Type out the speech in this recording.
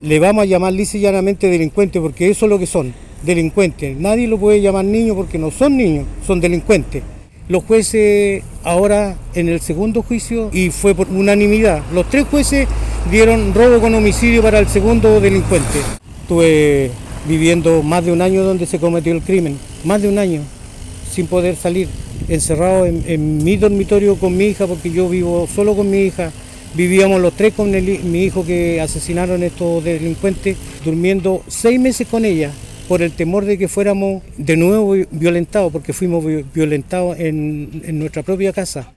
Le vamos a llamar lisa y llanamente delincuentes porque eso es lo que son, delincuentes. Nadie lo puede llamar niños porque no son niños, son delincuentes. Los jueces ahora en el segundo juicio, y fue por unanimidad, los 3 jueces dieron robo con homicidio para el segundo delincuente. Estuve viviendo más de un año donde se cometió el crimen, más de un año, sin poder salir, encerrado en mi dormitorio con mi hija, porque yo vivo solo con mi hija. Vivíamos los 3 con mi hijo que asesinaron estos delincuentes, durmiendo 6 meses con ella, por el temor de que fuéramos de nuevo violentados, porque fuimos violentados en nuestra propia casa.